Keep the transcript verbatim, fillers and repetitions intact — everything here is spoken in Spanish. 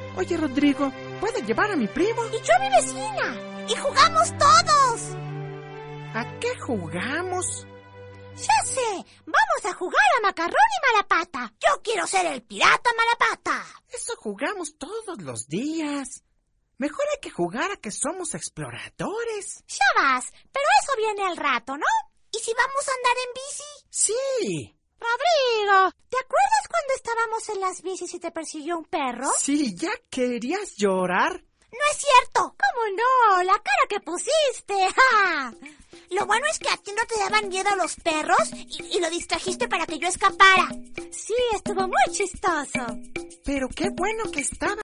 Oye, Rodrigo, ¿puedes llevar a mi primo? Y yo a mi vecina. Y jugamos todos. ¿A qué jugamos? Ya sé, vamos a jugar a Macarrón y Malapata. Yo quiero ser el pirata Malapata. Eso jugamos todos los días. Mejor hay que jugar a que somos exploradores. Ya vas, pero eso viene al rato, ¿no? ¿Y si vamos a andar en bici? Sí. Rodrigo, ¿te acuerdas cuando estábamos en las bicis y te persiguió un perro? Sí, ¿ya querías llorar? No es cierto. ¿Cómo no? La cara que pusiste. ¡Ja! Lo bueno es que a ti no te daban miedo los perros y, y lo distrajiste para que yo escapara. Sí, estuvo muy chistoso. Pero qué bueno que estaba